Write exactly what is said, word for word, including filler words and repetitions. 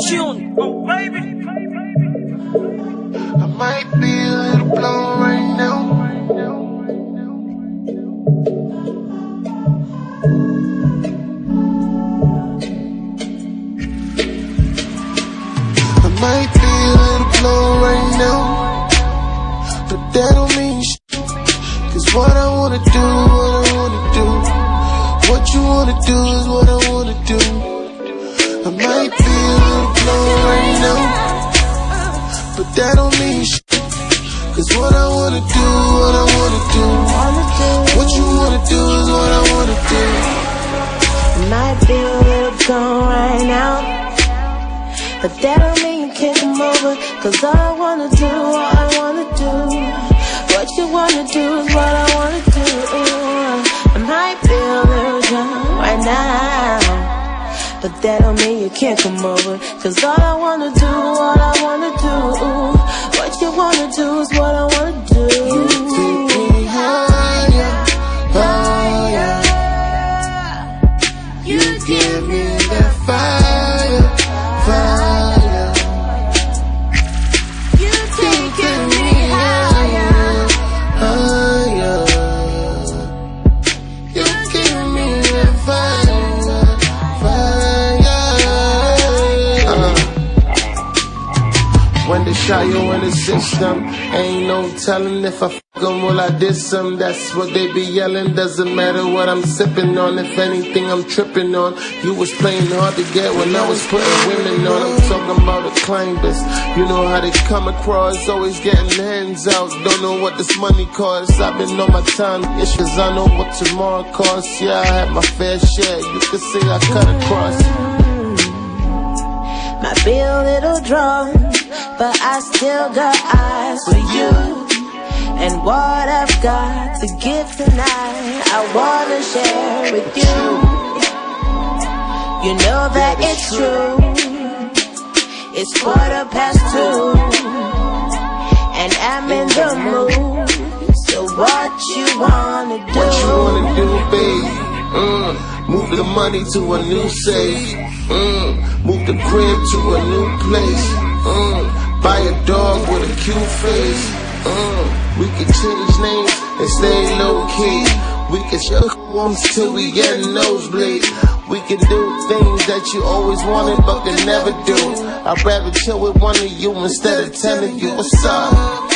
tune, oh baby. I might be a little blown right now. I might be a little blown right now, but that don't mean shit. Cause what I wanna do, what I wanna do, what you wanna do is what I wanna do. I might be a little blown right now, but that don't mean shit. Cause what I wanna do, what I wanna do, what you wanna do is what I wanna do. I might be a little gone right now, but that don't mean you can't come over. Cause all I wanna do, all I wanna do, what you wanna do is what I wanna do. I might be a little gone right now, but that don't mean you can't come over. Cause all I wanna do, all I wanna do, what you wanna do is what I wanna do. You take me higher, higher. You give me that fire, fire. You taking me higher, higher. You give me that fire, fire. Uh. When the shy you in the system, ain't no telling if I f*** them, will I diss them? That's what they be yelling. Doesn't matter what I'm sipping on, if anything I'm tripping on. You was playing hard to get when I was putting women on. I'm talking about the climbers, you know how they come across, always getting hands out. Don't know what this money costs. I've been on my time issues, I know what tomorrow costs. Yeah, I had my fair share, you could say I cut across. Might be a little drawn, but I still got eyes for you. And what I've got to give tonight, I wanna share with you. You know that it's true. It's quarter past two, and I'm in the mood. So what you wanna do? What you wanna do, babe? Mm, move the money to a new safe. Mm, move the crib to a new place. Mm, buy a dog with a cute face. Mm, we can change names and stay low key. We can show once till we get nosebleed. We can do things that you always wanted but can never do. I'd rather chill with one of you instead of ten of you. What's up?